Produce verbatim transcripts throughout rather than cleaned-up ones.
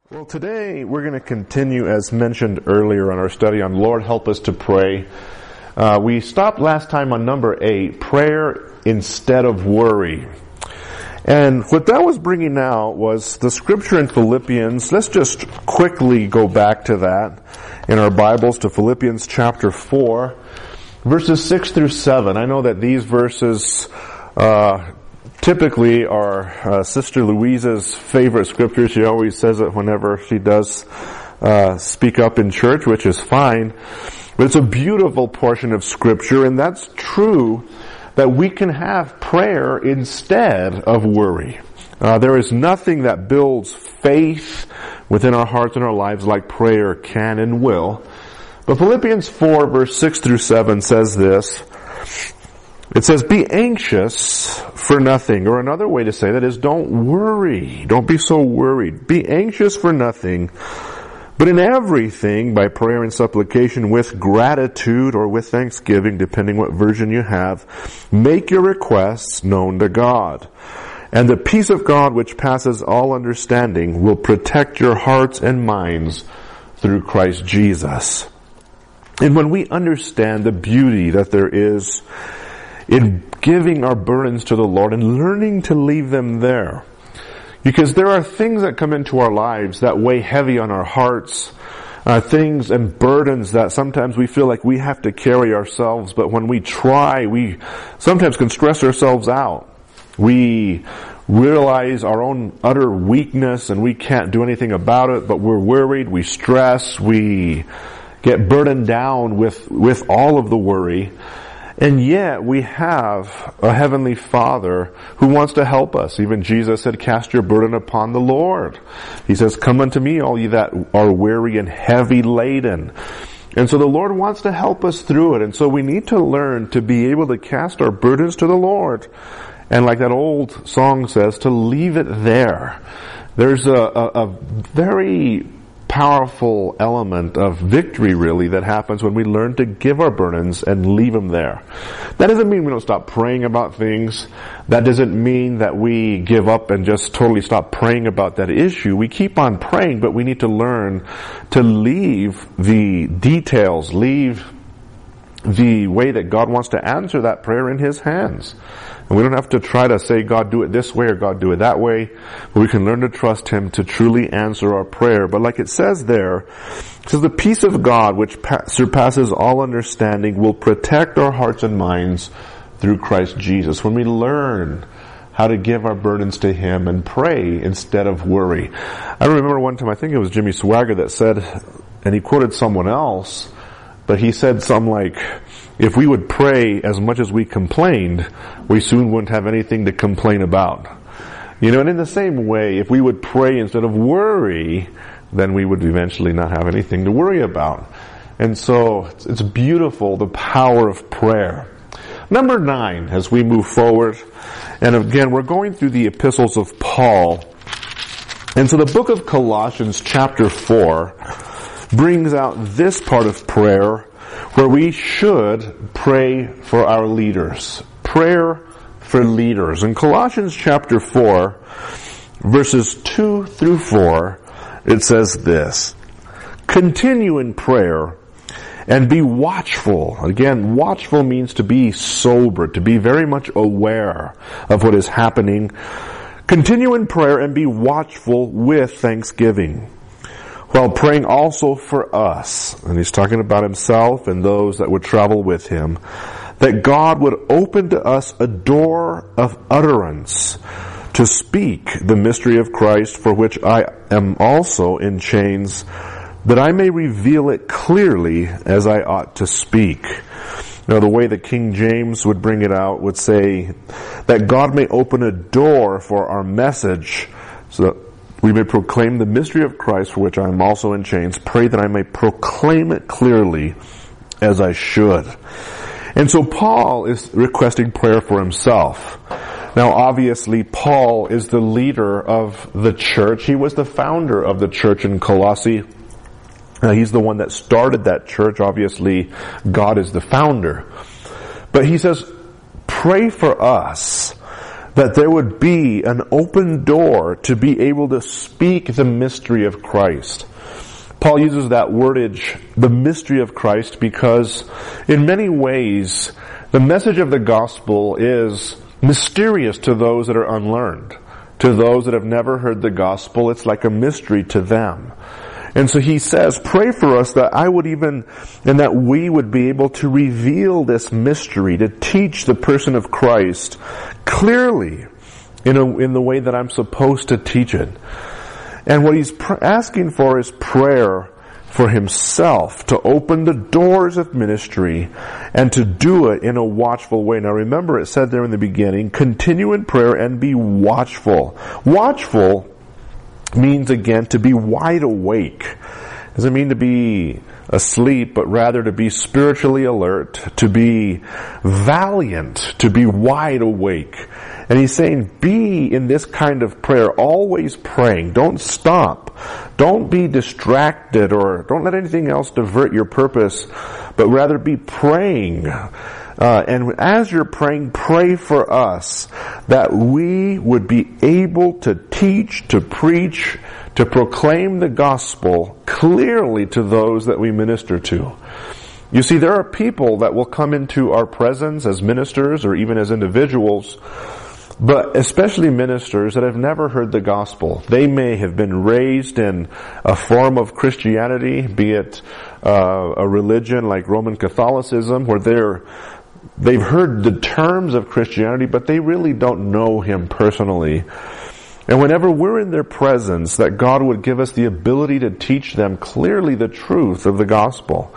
Well, today we're going to continue, as mentioned earlier, on our study on Lord Help Us to Pray. Uh, we stopped last time on number eight, prayer instead of worry. And what that was bringing out was the scripture in Philippians. Let's just quickly go back to that in our Bibles to Philippians chapter four, verses six through seven. I know that these verses uh typically are uh, Sister Louisa's favorite scripture. She always says it whenever she does uh speak up in church, which is fine. But it's a beautiful portion of scripture, and that's true that we can have prayer instead of worry. Uh, there is nothing that builds faith within our hearts and our lives like prayer can and will. But Philippians four, verse six through seven says this. It says, be anxious for nothing. Or another way to say that is, don't worry. Don't be so worried. Be anxious for nothing, but in everything, by prayer and supplication, with gratitude or with thanksgiving, depending what version you have, make your requests known to God. And the peace of God, which passes all understanding, will protect your hearts and minds through Christ Jesus. And when we understand the beauty that there is in giving our burdens to the Lord and learning to leave them there. Because there are things that come into our lives that weigh heavy on our hearts, uh, things and burdens that sometimes we feel like we have to carry ourselves, but when we try, we sometimes can stress ourselves out. We realize our own utter weakness and we can't do anything about it, but we're worried, we stress, we get burdened down with, with all of the worry. And yet we have a heavenly Father who wants to help us. Even Jesus said, cast your burden upon the Lord. He says, come unto me, all ye that are weary and heavy laden. And so the Lord wants to help us through it. And so we need to learn to be able to cast our burdens to the Lord. And like that old song says, to leave it there. There's a, a, a very powerful element of victory, really, that happens when we learn to give our burdens and leave them there. That doesn't mean we don't stop praying about things. That doesn't mean that we give up and just totally stop praying about that issue. We keep on praying, but we need to learn to leave the details, leave the way that God wants to answer that prayer in His hands. And we don't have to try to say, God, do it this way or God, do it that way. But we can learn to trust Him to truly answer our prayer. But like it says there, it says the peace of God, which pa- surpasses all understanding, will protect our hearts and minds through Christ Jesus. When we learn how to give our burdens to Him and pray instead of worry. I remember one time, I think it was Jimmy Swaggart that said, and he quoted someone else, but he said something like, if we would pray as much as we complained, we soon wouldn't have anything to complain about. You know, and in the same way, if we would pray instead of worry, then we would eventually not have anything to worry about. And so, it's, it's beautiful, the power of prayer. Number nine, as we move forward, and again, we're going through the epistles of Paul. And so the book of Colossians chapter four brings out this part of prayer where we should pray for our leaders. Prayer for leaders. In Colossians chapter four, verses two through four, it says this, continue in prayer and be watchful. Again, watchful means to be sober, to be very much aware of what is happening. Continue in prayer and be watchful with thanksgiving, while praying also for us, and he's talking about himself and those that would travel with him, that God would open to us a door of utterance to speak the mystery of Christ, for which I am also in chains, that I may reveal it clearly as I ought to speak. Now, the way that King James would bring it out would say that God may open a door for our message so that we may proclaim the mystery of Christ, for which I am also in chains. Pray that I may proclaim it clearly as I should. And so Paul is requesting prayer for himself. Now, obviously, Paul is the leader of the church. He was the founder of the church in Colossae. Uh, he's the one that started that church. Obviously, God is the founder. But he says, pray for us that there would be an open door to be able to speak the mystery of Christ. Paul uses that wordage, the mystery of Christ, because in many ways the message of the gospel is mysterious to those that are unlearned. To those that have never heard the gospel, it's like a mystery to them. And so he says, pray for us that I would even, and that we would be able to reveal this mystery, to teach the person of Christ clearly in a, in the way that I'm supposed to teach it. And what he's pr- asking for is prayer for himself to open the doors of ministry and to do it in a watchful way. Now remember, it said there in the beginning, continue in prayer and be watchful. Watchful means, again, to be wide awake. Doesn't mean to be asleep, but rather to be spiritually alert, to be valiant, to be wide awake. And he's saying, be in this kind of prayer, always praying. Don't stop. Don't be distracted, or don't let anything else divert your purpose, but rather be praying. Uh, and as you're praying, pray for us that we would be able to teach, to preach, to proclaim the gospel clearly to those that we minister to. You see, there are people that will come into our presence as ministers or even as individuals, but especially ministers that have never heard the gospel. They may have been raised in a form of Christianity, be it uh, a religion like Roman Catholicism, where they're they've heard the terms of Christianity, but they really don't know Him personally. And whenever we're in their presence, that God would give us the ability to teach them clearly the truth of the gospel.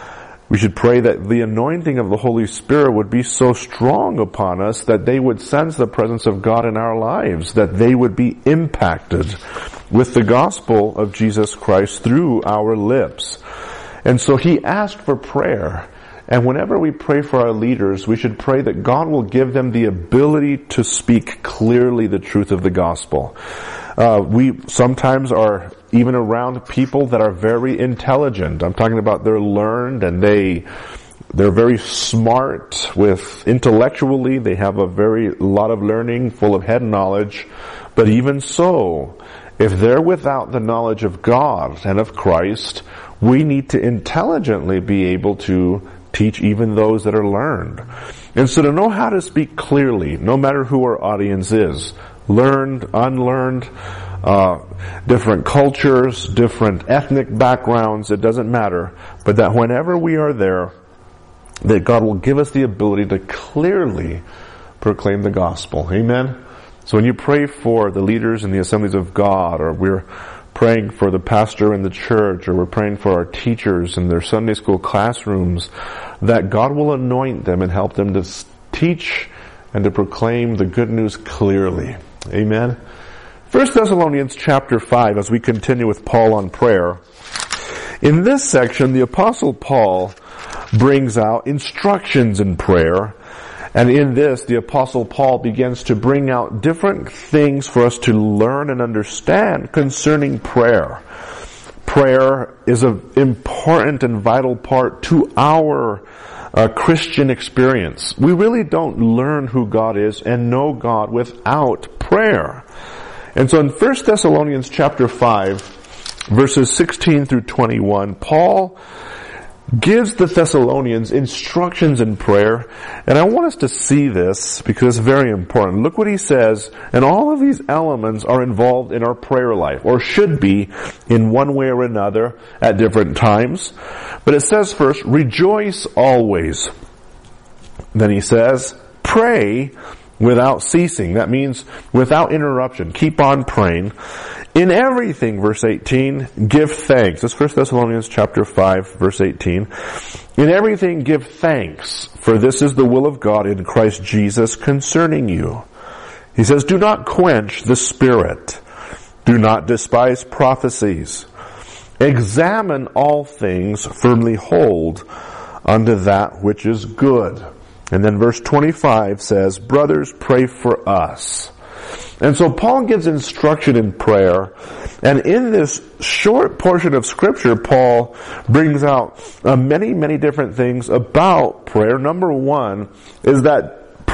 We should pray that the anointing of the Holy Spirit would be so strong upon us that they would sense the presence of God in our lives, that they would be impacted with the gospel of Jesus Christ through our lips. And so he asked for prayer. And whenever we pray for our leaders, we should pray that God will give them the ability to speak clearly the truth of the gospel. Uh, we sometimes are even around people that are very intelligent. I'm talking about they're learned and they, they're very smart with intellectually. They have a very lot of learning, full of head knowledge. But even so, if they're without the knowledge of God and of Christ, we need to intelligently be able to teach even those that are learned. And so to know how to speak clearly, no matter who our audience is, learned, unlearned, uh, different cultures, different ethnic backgrounds, it doesn't matter, but that whenever we are there, that God will give us the ability to clearly proclaim the gospel. Amen? So when you pray for the leaders in the assemblies of God, or we're praying for the pastor in the church, or we're praying for our teachers in their Sunday school classrooms, that God will anoint them and help them to teach and to proclaim the good news clearly. Amen. First Thessalonians chapter five, as we continue with Paul on prayer. In this section, the Apostle Paul brings out instructions in prayer. And in this, the Apostle Paul begins to bring out different things for us to learn and understand concerning prayer. Prayer is an important and vital part to our uh, Christian experience. We really don't learn who God is and know God without prayer. And so in First Thessalonians chapter five, verses sixteen through twenty-one, Paul gives the Thessalonians instructions in prayer, and I want us to see this because it's very important. Look what he says, and all of these elements are involved in our prayer life, or should be in one way or another at different times. But it says first, rejoice always. Then he says, pray without ceasing. That means without interruption. Keep on praying. In everything, verse eighteen, give thanks. That's First Thessalonians chapter five, verse eighteen. In everything give thanks, for this is the will of God in Christ Jesus concerning you. He says, do not quench the Spirit. Do not despise prophecies. Examine all things, firmly hold unto that which is good. And then verse twenty-five says, brothers, pray for us. And so Paul gives instruction in prayer, and in this short portion of Scripture, Paul brings out uh, many, many different things about prayer. Number one is that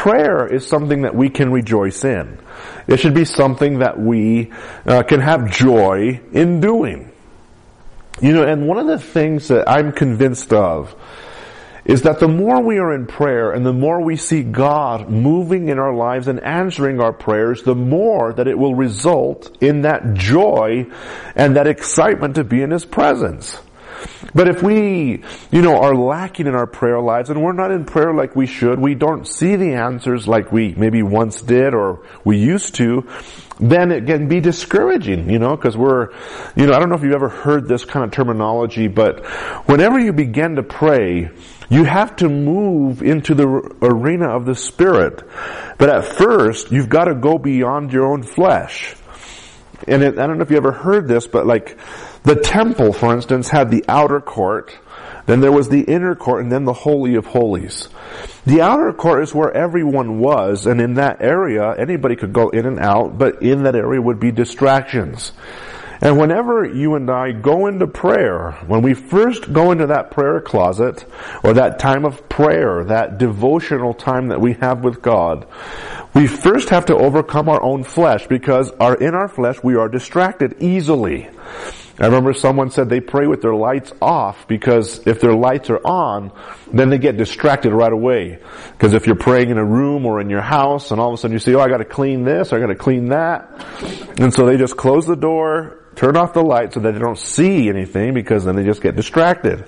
prayer is something that we can rejoice in. It should be something that we uh, can have joy in doing. You know, and one of the things that I'm convinced of is that the more we are in prayer and the more we see God moving in our lives and answering our prayers, the more that it will result in that joy and that excitement to be in His presence. But if we, you know, are lacking in our prayer lives and we're not in prayer like we should, we don't see the answers like we maybe once did or we used to, then it can be discouraging, you know, because we're, you know, I don't know if you've ever heard this kind of terminology, but whenever you begin to pray, you have to move into the arena of the Spirit. But at first, you've got to go beyond your own flesh. And it, I don't know if you ever heard this, but like the temple, for instance, had the outer court, then there was the inner court, and then the Holy of Holies. The outer court is where everyone was, and in that area, anybody could go in and out, but in that area would be distractions. And whenever you and I go into prayer, when we first go into that prayer closet, or that time of prayer, that devotional time that we have with God, we first have to overcome our own flesh, because our, in our flesh we are distracted easily. I remember someone said they pray with their lights off, because if their lights are on, then they get distracted right away. Because if you're praying in a room or in your house, and all of a sudden you say, oh, I gotta clean this, I gotta clean that. And so they just close the door, turn off the light so that they don't see anything, because then they just get distracted.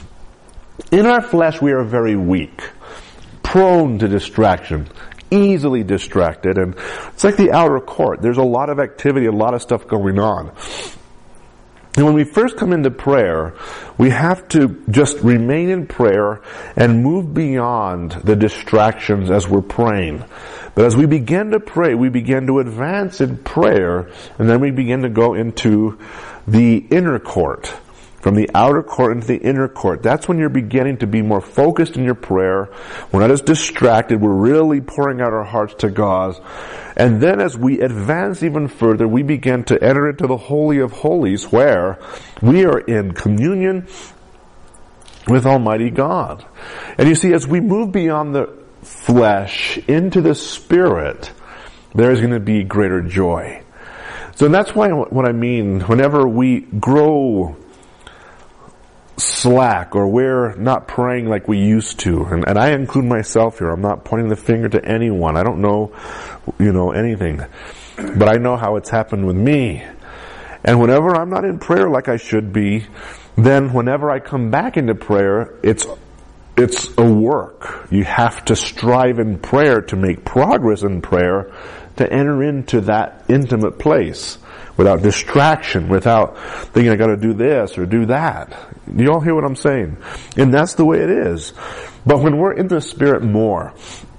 In our flesh we are very weak, prone to distraction, easily distracted, and it's like the outer court. There's a lot of activity, a lot of stuff going on. And when we first come into prayer, we have to just remain in prayer and move beyond the distractions as we're praying. But as we begin to pray, we begin to advance in prayer, and then we begin to go into the inner court. From the outer court into the inner court. That's when you're beginning to be more focused in your prayer. We're not as distracted. We're really pouring out our hearts to God. And then as we advance even further, we begin to enter into the Holy of Holies, where we are in communion with Almighty God. And you see, as we move beyond the flesh into the Spirit, there is going to be greater joy. So that's why what I mean, whenever we grow slack, or we're not praying like we used to, and, and I include myself here. I'm not pointing the finger to anyone. I don't know, you know, anything, but I know how it's happened with me. And whenever I'm not in prayer like I should be, then whenever I come back into prayer, it's it's a work. You have to strive in prayer to make progress in prayer, to enter into that intimate place without distraction, without thinking I got to do this or do that. You all hear what I'm saying? And that's the way it is. But when we're in the Spirit more,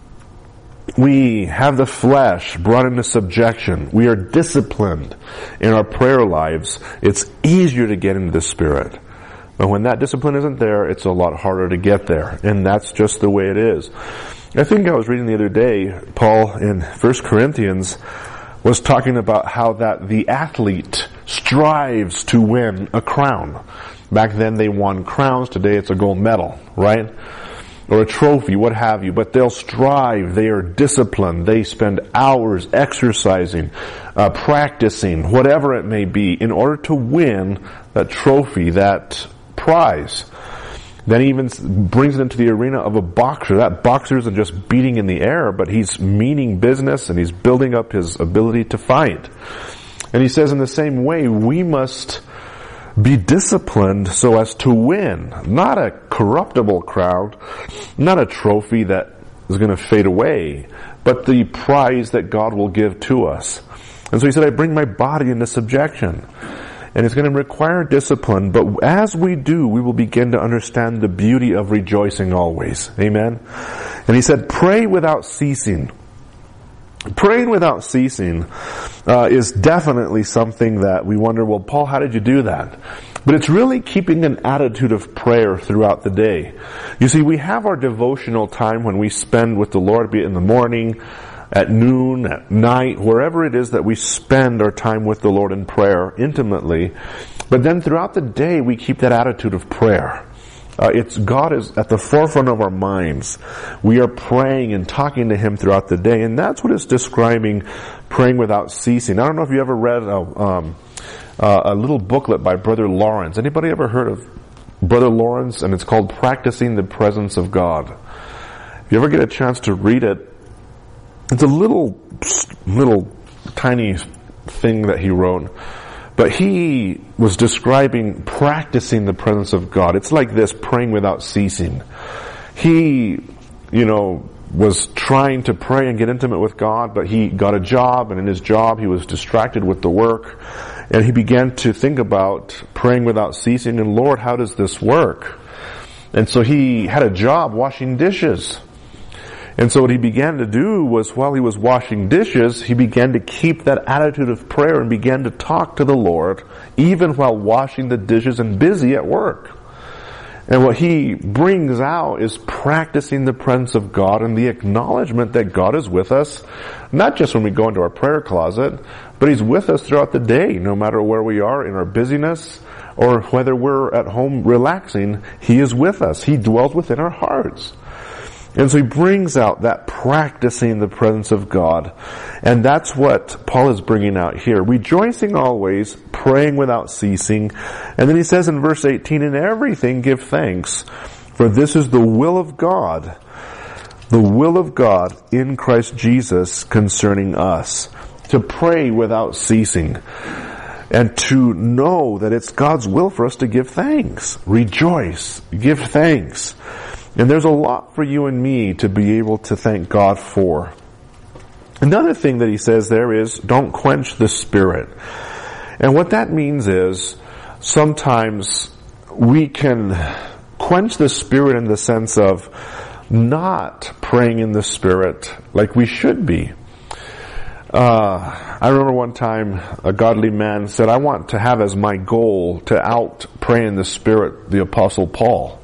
we have the flesh brought into subjection. We are disciplined in our prayer lives. It's easier to get into the Spirit. But when that discipline isn't there, it's a lot harder to get there. And that's just the way it is. I think I was reading the other day, Paul in First Corinthians was talking about how that the athlete strives to win a crown. Back then they won crowns. Today it's a gold medal, right? Or a trophy, what have you. But they'll strive. They are disciplined. They spend hours exercising, uh, practicing, whatever it may be, in order to win that trophy, that prize. Then he even brings it into the arena of a boxer. That boxer isn't just beating in the air, but he's meaning business, and he's building up his ability to fight. And he says in the same way, we must be disciplined so as to win. Not a corruptible crown, not a trophy that is going to fade away, but the prize that God will give to us. And so he said, I bring my body into subjection. And it's going to require discipline, but as we do, we will begin to understand the beauty of rejoicing always. Amen? And he said, pray without ceasing. Praying without ceasing uh, is definitely something that we wonder, well, Paul, how did you do that? But it's really keeping an attitude of prayer throughout the day. You see, we have our devotional time when we spend with the Lord, be it in the morning, at noon, at night, wherever it is that we spend our time with the Lord in prayer intimately. But then throughout the day, we keep that attitude of prayer. Uh, it's God is at the forefront of our minds. We are praying and talking to Him throughout the day, and that's what it's describing, praying without ceasing. I don't know if you ever read a, um, uh, a little booklet by Brother Lawrence. Anybody ever heard of Brother Lawrence? And it's called Practicing the Presence of God. If you ever get a chance to read it, it's a little, little tiny thing that he wrote. But he was describing practicing the presence of God. It's like this, praying without ceasing. He, you know, was trying to pray and get intimate with God, but he got a job, and in his job he was distracted with the work. And he began to think about praying without ceasing, and Lord, how does this work? And so he had a job washing dishes. And so what he began to do was, while he was washing dishes, he began to keep that attitude of prayer and began to talk to the Lord, even while washing the dishes and busy at work. And what he brings out is practicing the presence of God and the acknowledgement that God is with us, not just when we go into our prayer closet, but He's with us throughout the day, no matter where we are in our busyness or whether we're at home relaxing. He is with us. He dwells within our hearts. And so he brings out that practicing the presence of God. And that's what Paul is bringing out here. Rejoicing always, praying without ceasing. And then he says in verse eighteen, in everything give thanks, for this is the will of God, the will of God in Christ Jesus concerning us. To pray without ceasing. And to know that it's God's will for us to give thanks. Rejoice. Give thanks. And there's a lot for you and me to be able to thank God for. Another thing that he says there is, don't quench the Spirit. And what that means is, sometimes we can quench the Spirit in the sense of not praying in the Spirit like we should be. Uh, I remember one time a godly man said, I want to have as my goal to out pray in the Spirit the Apostle Paul.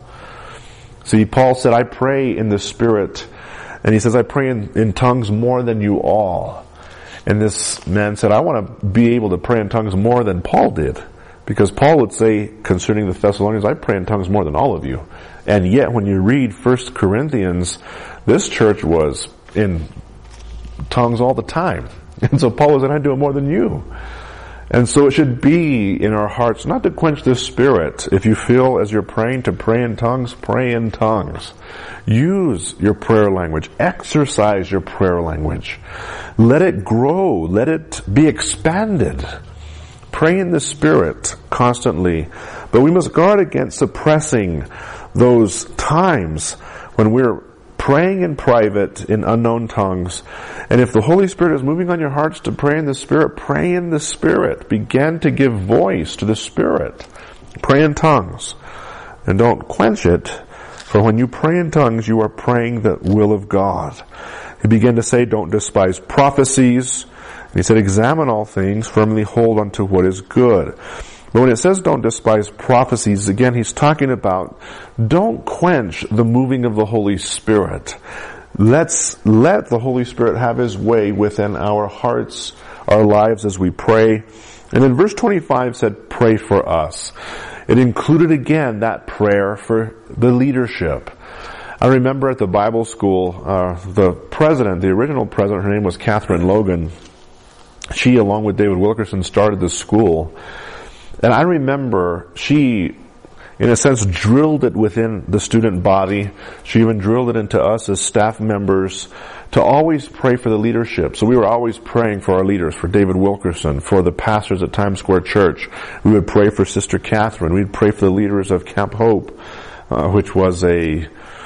See, Paul said, I pray in the Spirit. And he says, I pray in, in tongues more than you all. And this man said, I want to be able to pray in tongues more than Paul did. Because Paul would say concerning the Thessalonians, I pray in tongues more than all of you. And yet when you read First Corinthians, this church was in tongues all the time. And so Paul was saying, I do it more than you. And so it should be in our hearts not to quench the Spirit. If you feel as you're praying to pray in tongues, pray in tongues. Use your prayer language. Exercise your prayer language. Let it grow. Let it be expanded. Pray in the Spirit constantly. But we must guard against suppressing those times when we're praying in private in unknown tongues. And if the Holy Spirit is moving on your hearts to pray in the Spirit, pray in the Spirit. Begin to give voice to the Spirit. Pray in tongues. And don't quench it, for when you pray in tongues, you are praying the will of God. He began to say, don't despise prophecies. And he said, examine all things, firmly hold onto what is good. But when it says don't despise prophecies, again, he's talking about don't quench the moving of the Holy Spirit. Let's let the Holy Spirit have His way within our hearts, our lives as we pray. And then verse twenty-five said, pray for us. It included again that prayer for the leadership. I remember at the Bible school, uh, the president, the original president, her name was Catherine Logan. She, along with David Wilkerson, started the school. And I remember she, in a sense, drilled it within the student body. She even drilled it into us as staff members to always pray for the leadership. So we were always praying for our leaders, for David Wilkerson, for the pastors at Times Square Church. We would pray for Sister Catherine. We'd pray for the leaders of Camp Hope, uh, which was a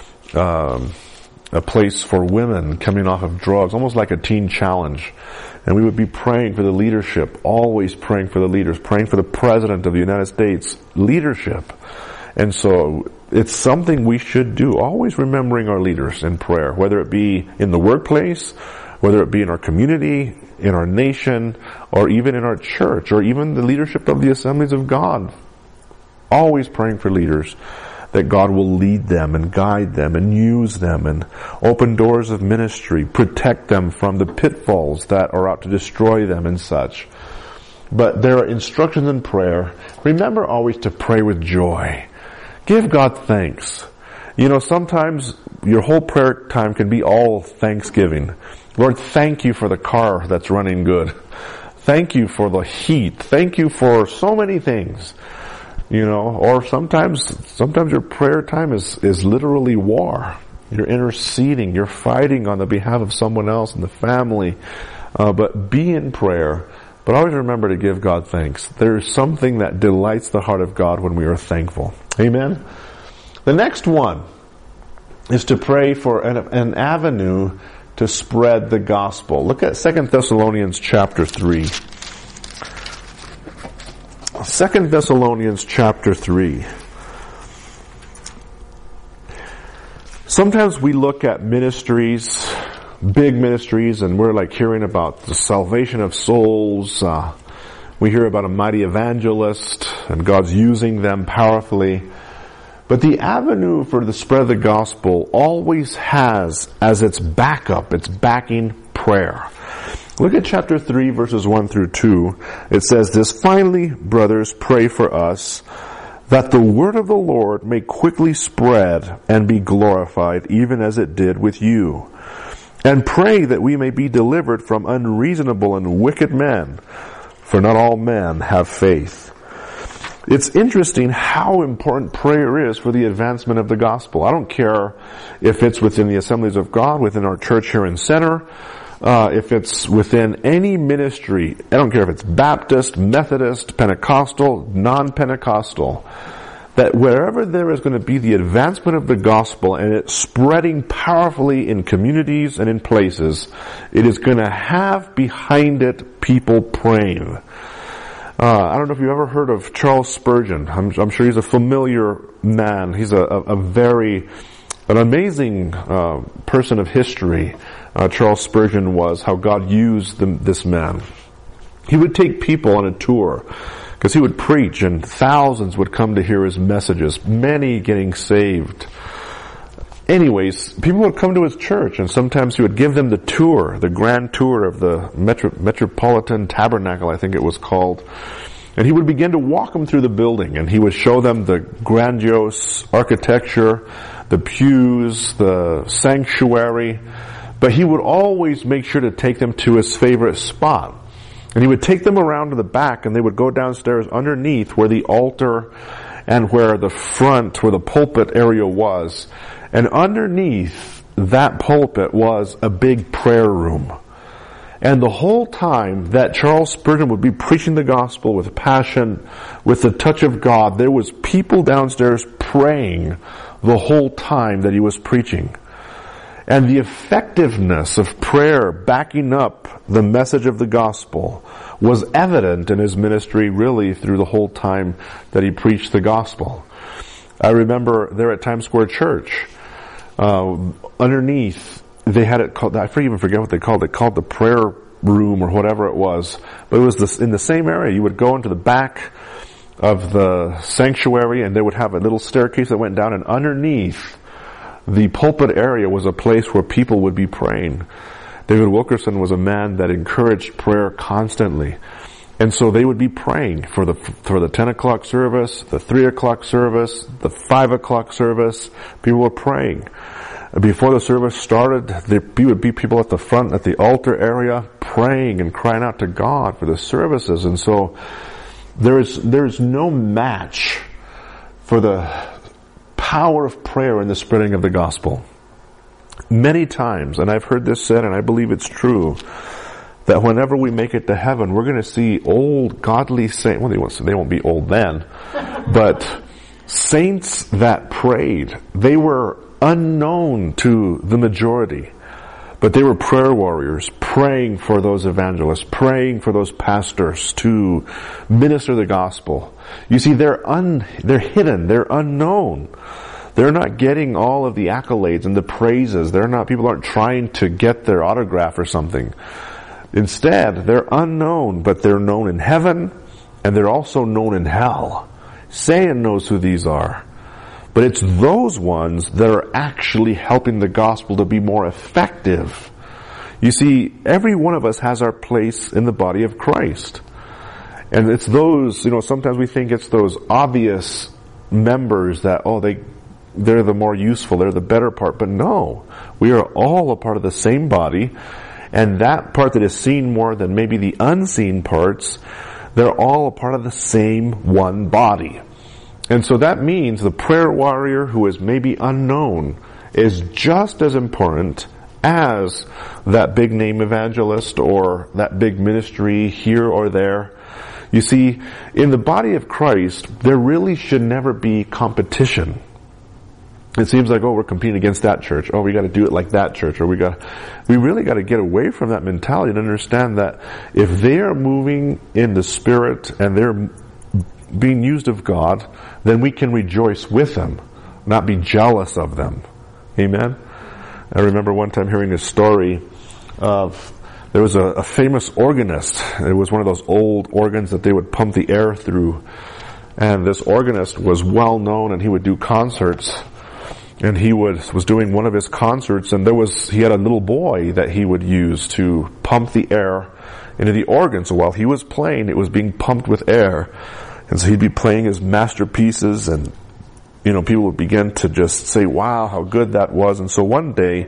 um, a place for women coming off of drugs, almost like a teen challenge. And we would be praying for the leadership, always praying for the leaders, praying for the President of the United States leadership. And so it's something we should do, always remembering our leaders in prayer, whether it be in the workplace, whether it be in our community, in our nation, or even in our church, or even the leadership of the Assemblies of God. Always praying for leaders, that God will lead them and guide them and use them and open doors of ministry, protect them from the pitfalls that are out to destroy them and such. But there are instructions in prayer. Remember always to pray with joy. Give God thanks. You know, sometimes your whole prayer time can be all thanksgiving. Lord, thank you for the car that's running good. Thank you for the heat. Thank you for so many things. You know, or sometimes, sometimes your prayer time is, is literally war. You're interceding. You're fighting on the behalf of someone else in the family. Uh, but be in prayer. But always remember to give God thanks. There's something that delights the heart of God when we are thankful. Amen? The next one is to pray for an, an avenue to spread the gospel. Look at Second Thessalonians chapter three. Second Thessalonians chapter three. Sometimes we look at ministries, big ministries, and we're like hearing about the salvation of souls. Uh, we hear about a mighty evangelist, and God's using them powerfully. But the avenue for the spread of the gospel always has as its backup, its backing, prayer. Look at chapter three, verses one through two. It says this, "Finally, brothers, pray for us, that the word of the Lord may quickly spread and be glorified, even as it did with you. And pray that we may be delivered from unreasonable and wicked men, for not all men have faith." It's interesting how important prayer is for the advancement of the gospel. I don't care if it's within the Assemblies of God, within our church here in Center, uh, if it's within any ministry. I don't care if it's Baptist, Methodist, Pentecostal, non-Pentecostal. That wherever there is going to be the advancement of the gospel and it's spreading powerfully in communities and in places, it is going to have behind it people praying. Uh, I don't know if you've ever heard of Charles Spurgeon. I'm, I'm sure he's a familiar man. He's a, a, a very, an amazing uh, person of history. Uh, Charles Spurgeon was, how God used the, this man. He would take people on a tour because he would preach and thousands would come to hear his messages, many getting saved. Anyways, people would come to his church and sometimes he would give them the tour, the grand tour of the Metro, Metropolitan Tabernacle, I think it was called. And he would begin to walk them through the building and he would show them the grandiose architecture, the pews, the sanctuary. But he would always make sure to take them to his favorite spot. And he would take them around to the back and they would go downstairs underneath where the altar and where the front, where the pulpit area was. And underneath that pulpit was a big prayer room. And the whole time that Charles Spurgeon would be preaching the gospel with passion, with the touch of God, there was people downstairs praying the whole time that he was preaching. And the effectiveness of prayer backing up the message of the gospel was evident in his ministry really through the whole time that he preached the gospel. I remember there at Times Square Church, Uh, underneath, they had it called, I even forget what they called it, called the prayer room or whatever it was. But it was this, in the same area. You would go into the back of the sanctuary and they would have a little staircase that went down, and underneath the pulpit area was a place where people would be praying. David Wilkerson was a man that encouraged prayer constantly. And so they would be praying for the, for the ten o'clock service, the three o'clock service, the five o'clock service. People were praying. Before the service started, there would be people at the front, at the altar area, praying and crying out to God for the services. And so there is, there is no match for the power of prayer in the spreading of the gospel. Many times, and I've heard this said, and I believe it's true, that whenever we make it to heaven, we're going to see old godly saints. Well, they won't, they won't be old then, but saints that prayed, they were unknown to the majority, but they were prayer warriors, praying for those evangelists, praying for those pastors to minister the gospel. You see, they're un, they're hidden, they're unknown. They're not getting all of the accolades and the praises. They're not, people aren't trying to get their autograph or something. Instead, they're unknown, but they're known in heaven, and they're also known in hell. Satan knows who these are. But it's those ones that are actually helping the gospel to be more effective. You see, every one of us has our place in the body of Christ. And it's those, you know, sometimes we think it's those obvious members that, oh, they, they're the more useful, they're the better part. But no, we are all a part of the same body, and that part that is seen more than maybe the unseen parts, they're all a part of the same one body. And so that means the prayer warrior who is maybe unknown is just as important as that big name evangelist or that big ministry here or there. You see, in the body of Christ, there really should never be competition. It seems like, oh, we're competing against that church. Oh, we got to do it like that church. Or we got, we really got to get away from that mentality and understand that if they are moving in the Spirit and they're being used of God, then we can rejoice with them, not be jealous of them. Amen? I remember one time hearing a story of, there was a, a famous organist. It was one of those old organs that they would pump the air through. And this organist was well known, and he would do concerts. And he would, was doing one of his concerts, and there was, he had a little boy that he would use to pump the air into the organ. So while he was playing, it was being pumped with air. And so he'd be playing his masterpieces, and, you know, people would begin to just say, wow, how good that was. And so one day,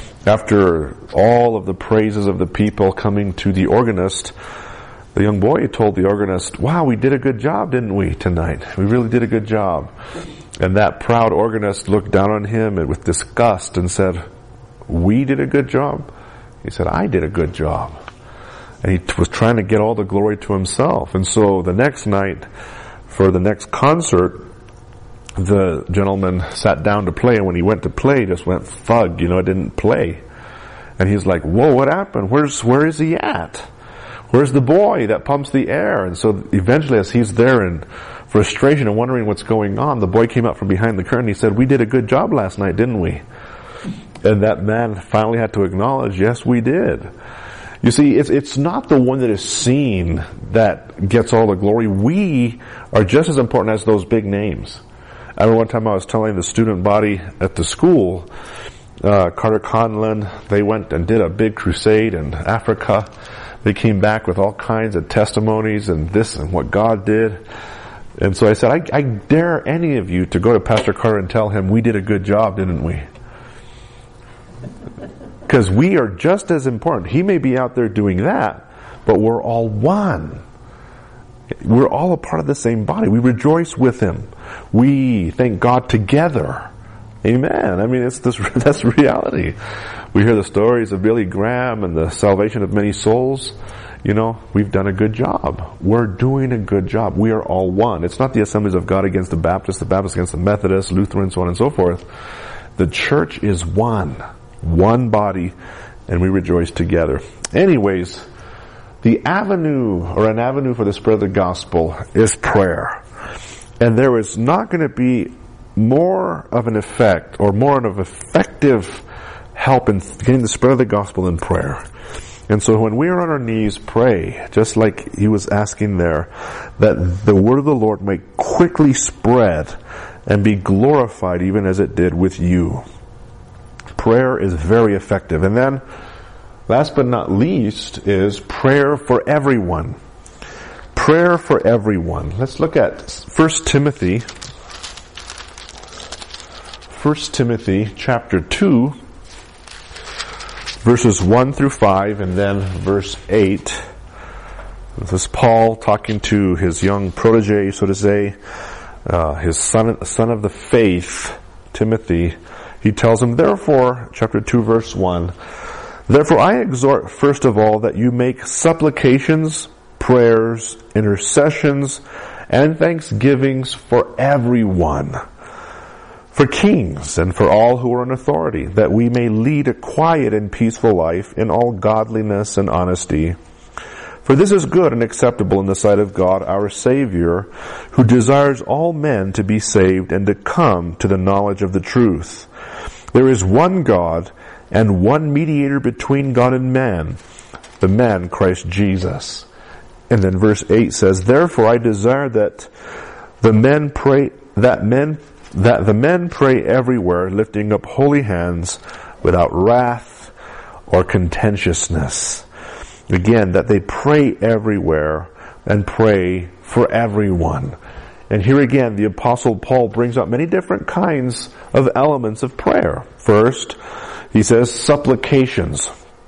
after all of the praises of the people coming to the organist, the young boy told the organist, wow, we did a good job, didn't we, tonight? We really did a good job. And that proud organist looked down on him and with disgust and said, we did a good job? He said, I did a good job. And he t- was trying to get all the glory to himself. And so the next night, for the next concert, the gentleman sat down to play, and when he went to play, he just went thug, you know, it didn't play. And he's like, whoa, what happened? Where's, where is he at? Where's the boy that pumps the air? And so eventually, as he's there in frustration and wondering what's going on, the boy came out from behind the curtain. He said, we did a good job last night, didn't we? And that man finally had to acknowledge, yes, we did. You see, it's, it's not the one that is seen that gets all the glory. We are just as important as those big names. I remember one time I was telling the student body at the school, uh, Carter Conlon, they went and did a big crusade in Africa. They came back with all kinds of testimonies and this and what God did. And so I said, I, I dare any of you to go to Pastor Carter and tell him we did a good job, didn't we? Because we are just as important. He may be out there doing that, but we're all one. We're all a part of the same body. We rejoice with him. We thank God together. Amen. I mean, it's this, that's reality. We hear the stories of Billy Graham and the salvation of many souls. You know, we've done a good job. We're doing a good job. We are all one. It's not the Assemblies of God against the Baptists, the Baptists against the Methodists, Lutherans, so on and so forth. The church is one. One body, and we rejoice together. Anyways, the avenue, or an avenue for the spread of the gospel, is prayer. And there is not going to be more of an effect, or more of an effective help in getting the spread of the gospel than prayer. And so when we are on our knees, pray, just like he was asking there, that the word of the Lord may quickly spread and be glorified even as it did with you. Prayer is very effective. And then, last but not least, is prayer for everyone. Prayer for everyone. Let's look at First Timothy. First Timothy chapter two. Verses one through five, and then verse eight. This is Paul talking to his young protege, so to say, uh, his son, son of the faith, Timothy. He tells him, therefore, chapter two, verse one, therefore I exhort first of all that you make supplications, prayers, intercessions, and thanksgivings for everyone, for kings and for all who are in authority, that we may lead a quiet and peaceful life in all godliness and honesty. For this is good and acceptable in the sight of God our Savior, who desires all men to be saved and to come to the knowledge of the truth. There is one God and one mediator between God and man, the man Christ Jesus. And then verse eight says, therefore I desire that the men pray, that men that the men pray everywhere, lifting up holy hands without wrath or contentiousness. Again, that they pray everywhere and pray for everyone. And here again, the Apostle Paul brings up many different kinds of elements of prayer. First, he says supplications.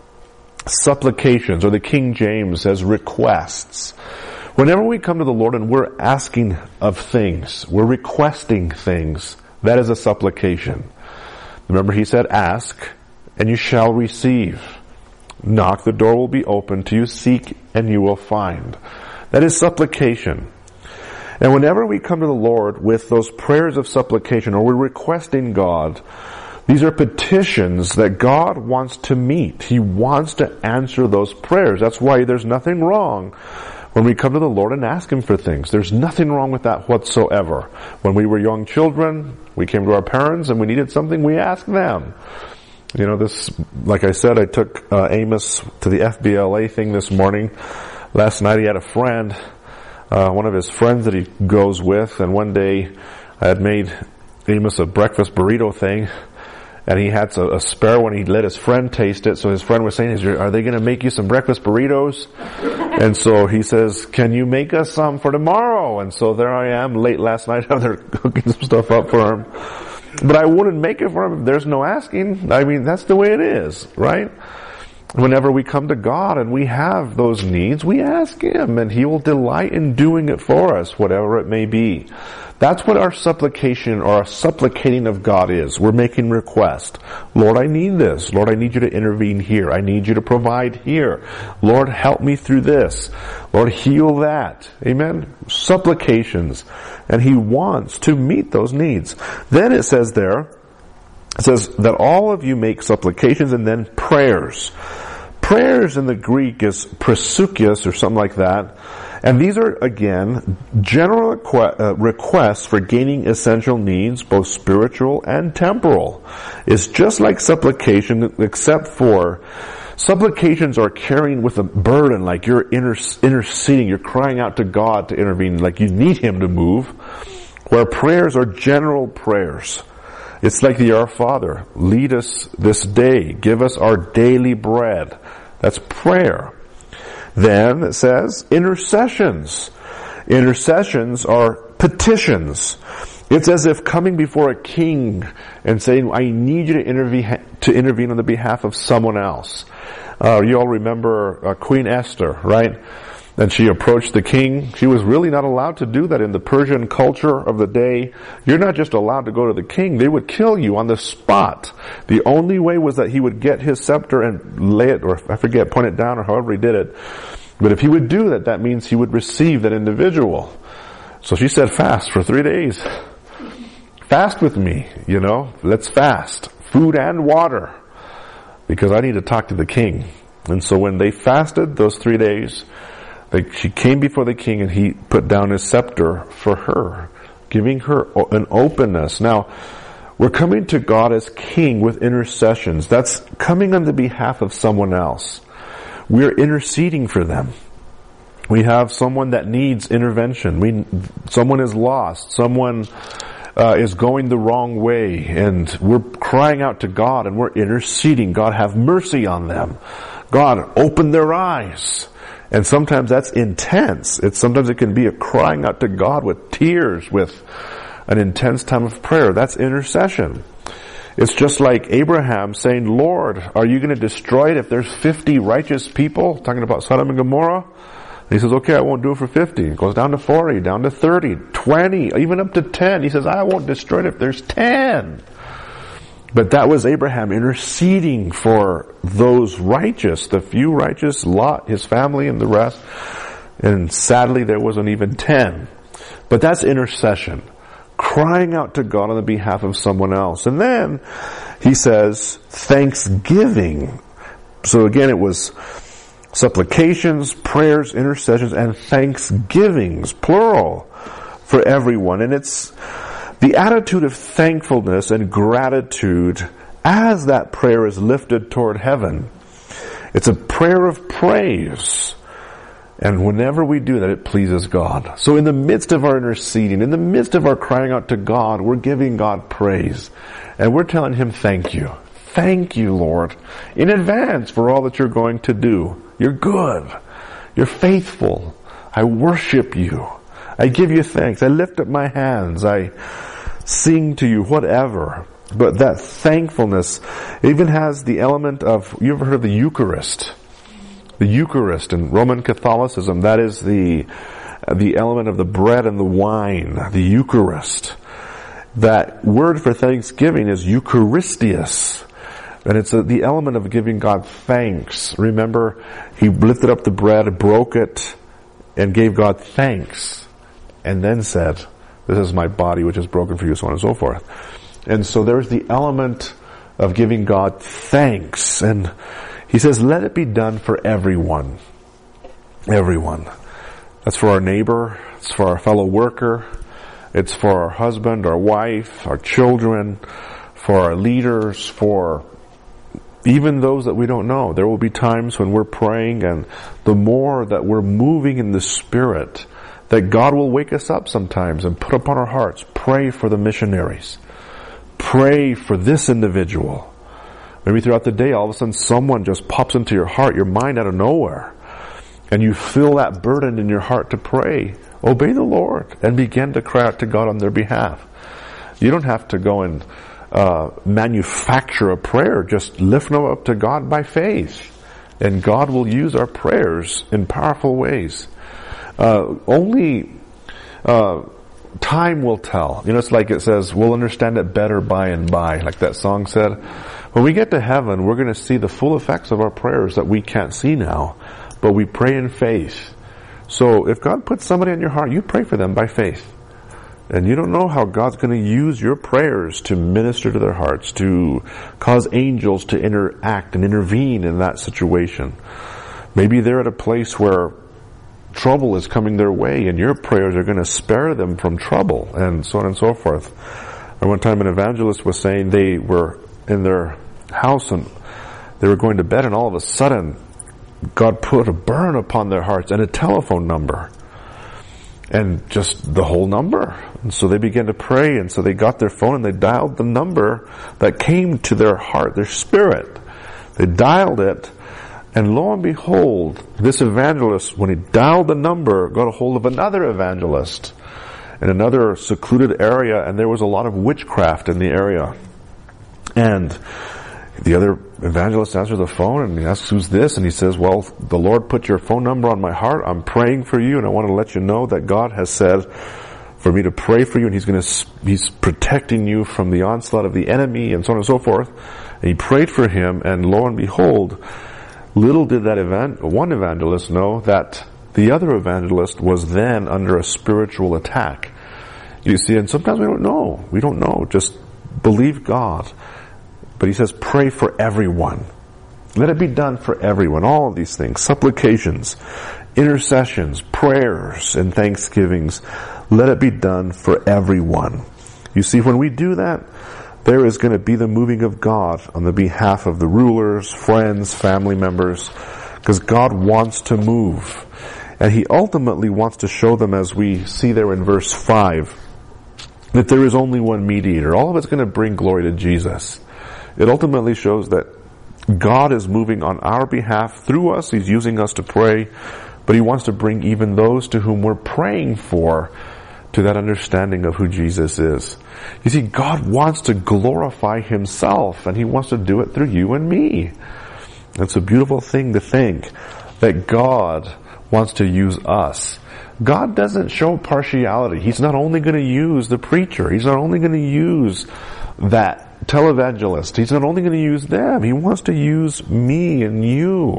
Supplications, or the King James says requests. Whenever we come to the Lord and we're asking of things, we're requesting things, that is a supplication. Remember, he said, ask, and you shall receive. Knock, the door will be open to you. Seek, and you will find. That is supplication. And whenever we come to the Lord with those prayers of supplication, or we're requesting God, these are petitions that God wants to meet. He wants to answer those prayers. That's why there's nothing wrong when we come to the Lord and ask Him for things. There's nothing wrong with that whatsoever. When we were young children, we came to our parents and we needed something, we asked them. You know, this, like I said, I took uh, Amos to the F B L A thing this morning. Last night he had a friend, uh, one of his friends that he goes with, and one day I had made Amos a breakfast burrito thing, and he had a, a spare one. He let his friend taste it, so his friend was saying, Is there, are they going to make you some breakfast burritos? And so he says, can you make us some for tomorrow? And so there I am, late last night, they're cooking some stuff up for him. But I wouldn't make it for him if there's no asking. I mean, that's the way it is, right? Whenever we come to God and we have those needs, we ask Him, and He will delight in doing it for us, whatever it may be. That's what our supplication or our supplicating of God is. We're making request. Lord, I need this. Lord, I need you to intervene here. I need you to provide here. Lord, help me through this. Lord, heal that. Amen? Supplications. And He wants to meet those needs. Then it says there, it says that all of you make supplications and then prayers. Prayers in the Greek is proseuches or something like that. And these are, again, general requests for gaining essential needs, both spiritual and temporal. It's just like supplication, except for supplications are carrying with a burden, like you're inter- interceding, you're crying out to God to intervene, like you need Him to move, where prayers are general prayers. It's like the Our Father, lead us this day, give us our daily bread. That's prayer. Then it says intercessions. Intercessions are petitions. It's as if coming before a king and saying, I need you to intervene, to intervene on the behalf of someone else. Uh, you all remember uh, Queen Esther, right? And she approached the king. She was really not allowed to do that in the Persian culture of the day. You're not just allowed to go to the king. They would kill you on the spot. The only way was that he would get his scepter and lay it, or I forget, point it down, or however he did it. But if he would do that, that means he would receive that individual. So she said, fast for three days. Fast with me, you know. Let's fast. Food and water. Because I need to talk to the king. And so when they fasted those three days, Like she came before the king and he put down his scepter for her, giving her an openness. Now, we're coming to God as King with intercessions. That's coming on the behalf of someone else. We're interceding for them. We have someone that needs intervention. We, someone is lost. Someone uh, is going the wrong way, and we're crying out to God and we're interceding. God, have mercy on them. God, open their eyes. And sometimes that's intense. It's sometimes it can be a crying out to God with tears, with an intense time of prayer. That's intercession. It's just like Abraham saying, Lord, are you going to destroy it if there's fifty righteous people? Talking about Sodom and Gomorrah. And he says, okay, I won't do it for fifty. It goes down to forty, down to thirty, twenty, even up to ten. He says, I won't destroy it if there's ten. But that was Abraham interceding for those righteous, the few righteous, Lot, his family, and the rest. And sadly, there wasn't even ten. But that's intercession. Crying out to God on the behalf of someone else. And then he says, thanksgiving. So again, it was supplications, prayers, intercessions, and thanksgivings, plural, for everyone. And it's the attitude of thankfulness and gratitude as that prayer is lifted toward heaven. It's a prayer of praise. And whenever we do that, it pleases God. So in the midst of our interceding, in the midst of our crying out to God, we're giving God praise. And we're telling Him, thank you. Thank you, Lord, in advance for all that you're going to do. You're good. You're faithful. I worship you. I give you thanks. I lift up my hands. I sing to you, whatever. But that thankfulness even has the element of, you ever heard of the Eucharist? The Eucharist in Roman Catholicism, that is the the element of the bread and the wine, the Eucharist. That word for thanksgiving is Eucharistius. And it's a, the element of giving God thanks. Remember, he lifted up the bread, broke it, and gave God thanks. And then said, this is my body which is broken for you, so on and so forth. And so there's the element of giving God thanks. And he says, let it be done for everyone. Everyone. That's for our neighbor. It's for our fellow worker. It's for our husband, our wife, our children, for our leaders, for even those that we don't know. There will be times when we're praying, and the more that we're moving in the Spirit, that God will wake us up sometimes and put upon our hearts, pray for the missionaries. Pray for this individual. Maybe throughout the day, all of a sudden someone just pops into your heart, your mind out of nowhere. And you feel that burden in your heart to pray. Obey the Lord and begin to cry out to God on their behalf. You don't have to go and uh, manufacture a prayer. Just lift them up to God by faith. And God will use our prayers in powerful ways. Uh, only uh, time will tell. You know, it's like it says, we'll understand it better by and by, like that song said. When we get to heaven, we're going to see the full effects of our prayers that we can't see now. But we pray in faith. So if God puts somebody in your heart, you pray for them by faith. And you don't know how God's going to use your prayers to minister to their hearts, to cause angels to interact and intervene in that situation. Maybe they're at a place where trouble is coming their way, and your prayers are going to spare them from trouble, and so on and so forth. At one time an evangelist was saying they were in their house and they were going to bed, and all of a sudden God put a burn upon their hearts and a telephone number. And just the whole number. And so they began to pray, and so they got their phone and they dialed the number that came to their heart, their spirit. They dialed it, and lo and behold, this evangelist, when he dialed the number, got a hold of another evangelist in another secluded area, and there was a lot of witchcraft in the area. And the other evangelist answers the phone and he asks, who's this? And he says, well, the Lord put your phone number on my heart. I'm praying for you, and I want to let you know that God has said for me to pray for you, and he's going to, he's protecting you from the onslaught of the enemy, and so on and so forth. And he prayed for him, and lo and behold, little did that event, one evangelist know that the other evangelist was then under a spiritual attack. You see, and sometimes we don't know. We don't know. Just believe God. But he says, pray for everyone. Let it be done for everyone. All of these things, supplications, intercessions, prayers, and thanksgivings, let it be done for everyone. You see, when we do that, there is going to be the moving of God on the behalf of the rulers, friends, family members, because God wants to move. And he ultimately wants to show them, as we see there in verse five, that there is only one mediator. All of it's going to bring glory to Jesus. It ultimately shows that God is moving on our behalf through us. He's using us to pray, but he wants to bring even those to whom we're praying for to that understanding of who Jesus is. You see, God wants to glorify himself, and he wants to do it through you and me. It's a beautiful thing to think that God wants to use us. God doesn't show partiality. He's not only going to use the preacher. He's not only going to use that televangelist. He's not only going to use them. He wants to use me and you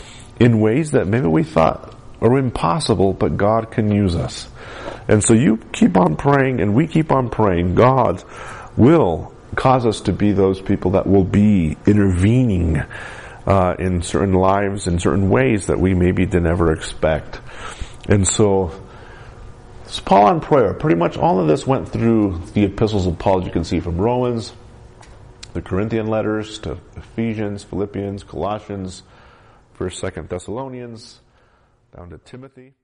in ways that maybe we thought are impossible, but God can use us. And so you keep on praying, and we keep on praying. God will cause us to be those people that will be intervening uh, in certain lives, in certain ways that we maybe didn't ever expect. And so, it's Paul on prayer. Pretty much all of this went through the epistles of Paul, as you can see, from Romans, the Corinthian letters, to Ephesians, Philippians, Colossians, First, Second Thessalonians, down to Timothy.